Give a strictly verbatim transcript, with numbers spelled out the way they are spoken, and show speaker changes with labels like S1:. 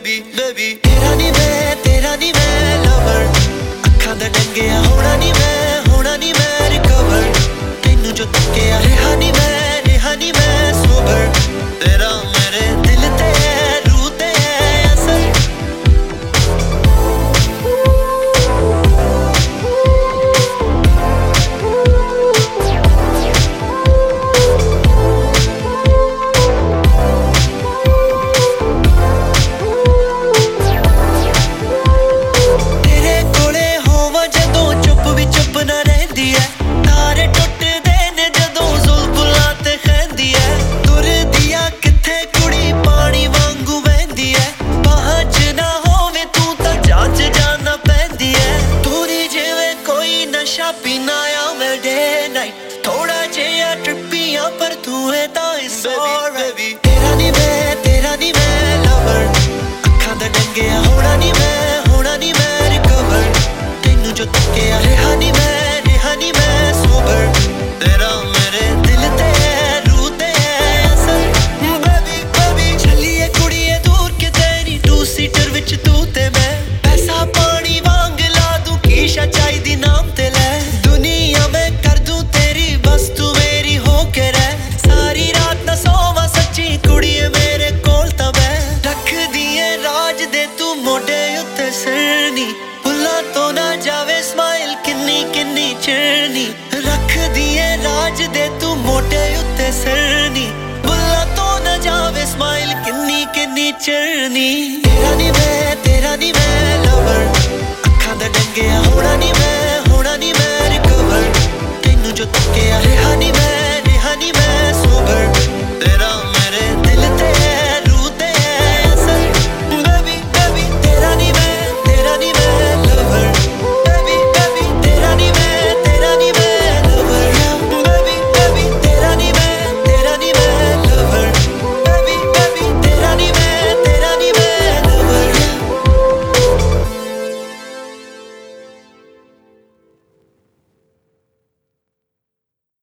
S1: baby baby तेरा नी मैं तेरा नी मैं lover अखां दा डंगिया होना नी मैं होना नी मैं recover तैनू जो तकिया रहा नी मैं रहा नी मैं sober तेरा मेरे दिल ते रूह ते असर पीना या मैं day night थोड़ा जिया ट्रिपियां पर तू है तां it's alright तेरा नी मैं तेरा नी मैं lover अखां दा डंगिया होना नी मैं होना नी मैं recover तैनू जो तकिया रहा नी मैं रहा नी मैं sober तेरा मेरे दिल ते रूह ते असर baby baby चलिए कुड़िए दूर किते नी two seater विच तू ते मैं पैसा पानी वांग ला दूं कीशा चाहिदी नाम ते ले रख दिए राज दे तू मोटे उत्ते सरनी बुला तो न जावे स्माइल किन्नी किन्नी चरनी तेरा नी मैं तेरा नी मैं lover अखां दा डंगिया होना नी मैं होना नी मैं recover तैनू जो तकिया रहा नी मैं